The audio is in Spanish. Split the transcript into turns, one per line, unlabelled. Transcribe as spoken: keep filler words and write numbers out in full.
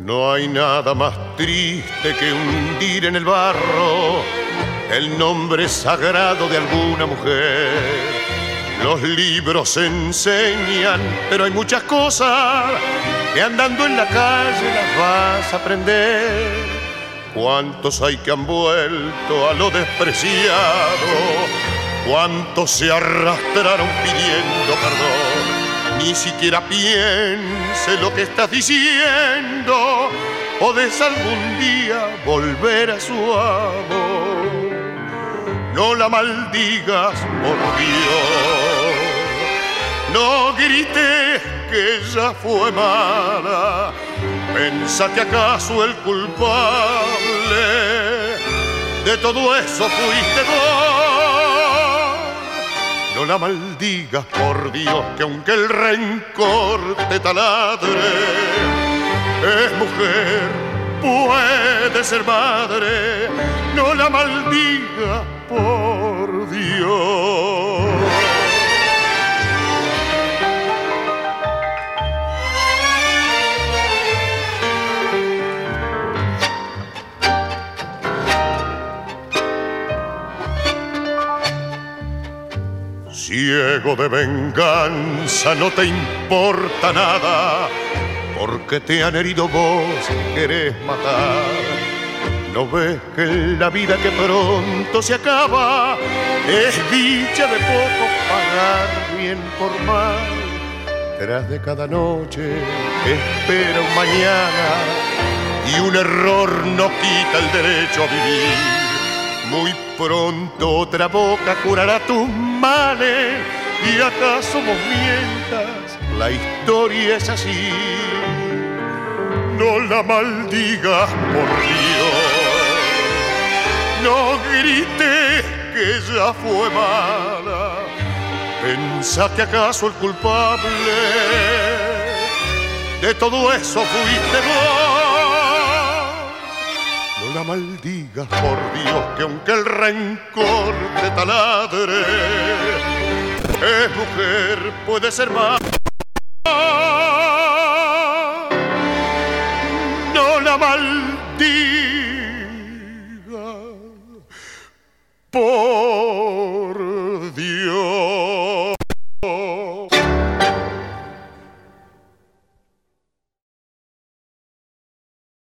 No hay nada más triste que hundir en el barro el nombre sagrado de alguna mujer. Los libros enseñan, pero hay muchas cosas que andando en la calle las vas a aprender. ¿Cuántos hay que han vuelto a lo despreciado? ¿Cuántos se arrastraron pidiendo perdón? Ni siquiera piense lo que estás diciendo. Podés algún día volver a su amor. No la maldigas, por Dios. No grites que ella fue mala. Pensate acaso el culpable de todo eso fuiste vos. No la maldigas, por Dios, que aunque el rencor te taladre, es mujer, puede ser madre. No la maldigas, por Dios. Ciego de venganza, no te importa nada, porque te han herido vos, querés matar. ¿No ves que la vida que pronto se acaba es dicha de poco pagar bien por mal? Tras de cada noche espera un mañana y un error no quita el derecho a vivir. Muy pronto otra boca curará tus males y acaso vos mientas, la historia es así. No la maldigas, por Dios. No grites que ella fue mala. Pensate acaso el culpable de todo eso fuiste vos. No la maldigas, por Dios, que aunque el rencor te taladre, es mujer, puede ser más.